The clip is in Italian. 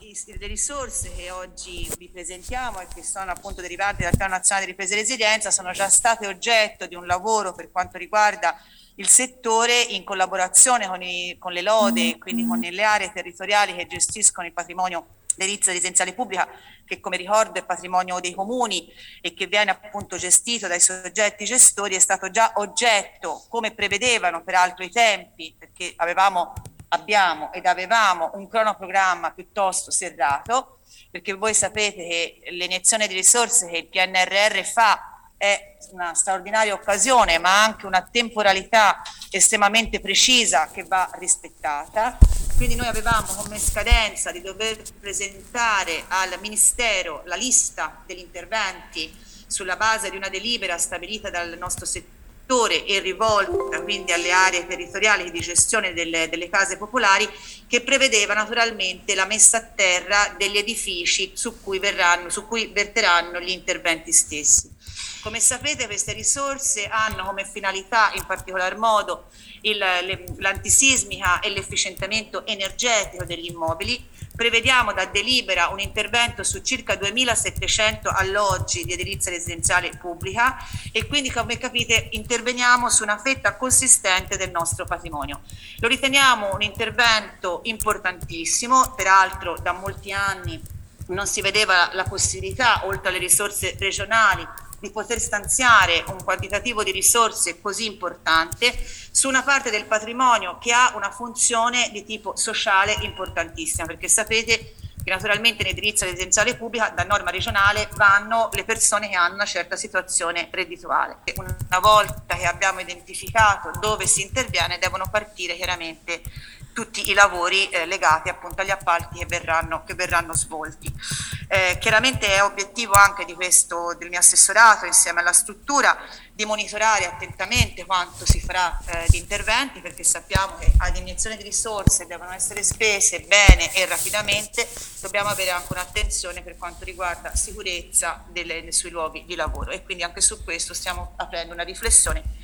le risorse che oggi vi presentiamo e che sono appunto derivanti dal Piano Nazionale di Ripresa e Resilienza sono già state oggetto di un lavoro per quanto riguarda il settore in collaborazione con le lode, quindi con le aree territoriali che gestiscono il patrimonio edilizia residenziale pubblica, che come ricordo è patrimonio dei comuni e che viene appunto gestito dai soggetti gestori. È stato già oggetto, come prevedevano peraltro i tempi, perché avevamo un cronoprogramma piuttosto serrato, perché voi sapete che l'iniezione di risorse che il PNRR fa è una straordinaria occasione, ma anche una temporalità estremamente precisa che va rispettata. Quindi noi avevamo come scadenza di dover presentare al Ministero la lista degli interventi sulla base di una delibera stabilita dal nostro settore e rivolta quindi alle aree territoriali di gestione delle case popolari, che prevedeva naturalmente la messa a terra degli edifici su cui verteranno gli interventi stessi. Come sapete, queste risorse hanno come finalità in particolar modo l'antisismica e l'efficientamento energetico degli immobili. Prevediamo da delibera un intervento su circa 2.700 alloggi di edilizia residenziale pubblica e quindi, come capite, interveniamo su una fetta consistente del nostro patrimonio. Lo riteniamo un intervento importantissimo, peraltro da molti anni non si vedeva la possibilità, oltre alle risorse regionali, di poter stanziare un quantitativo di risorse così importante su una parte del patrimonio che ha una funzione di tipo sociale importantissima, perché sapete che naturalmente in edilizia residenziale pubblica da norma regionale vanno le persone che hanno una certa situazione reddituale. Una volta che abbiamo identificato dove si interviene, devono partire chiaramente tutti i lavori legati appunto agli appalti che verranno svolti. Chiaramente è obiettivo anche del mio assessorato, insieme alla struttura, di monitorare attentamente quanto si farà di interventi, perché sappiamo che ad iniezione di risorse devono essere spese bene e rapidamente. Dobbiamo avere anche un'attenzione per quanto riguarda sicurezza sui luoghi di lavoro, e quindi anche su questo stiamo aprendo una riflessione